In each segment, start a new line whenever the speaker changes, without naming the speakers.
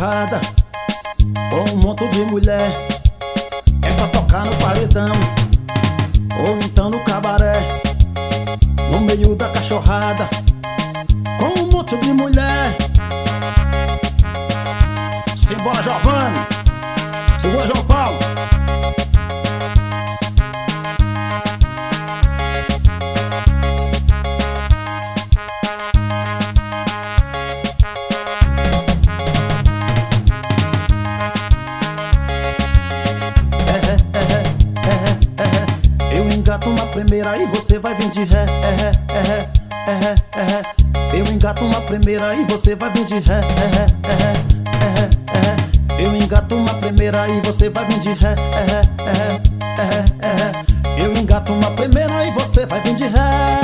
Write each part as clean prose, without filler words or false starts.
cachorrada com um monte de mulher. É pra tocar no paredão ou então no cabaré. No meio da cachorrada com um monte de mulher. Simbora, Giovanni, segura, João Paulo. Eu engato uma primeira e você vai vir de ré. Eu engato uma primeira e você vai vir de ré. Eu engato uma primeira e você vai vir de ré. Eu engato uma primeira e você vai vir de ré.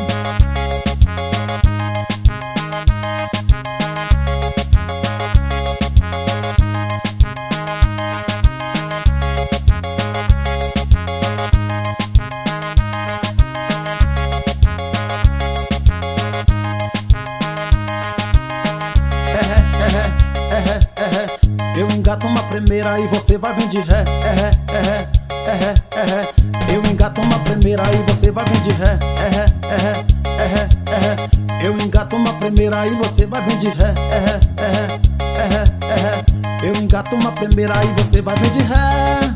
Eu engato uma primeira e você vai vir de ré. Eu engato uma primeira e você vai vir de ré. Eu engato uma primeira e você vai vir de ré. Eu engato uma primeira e você vai vir de ré.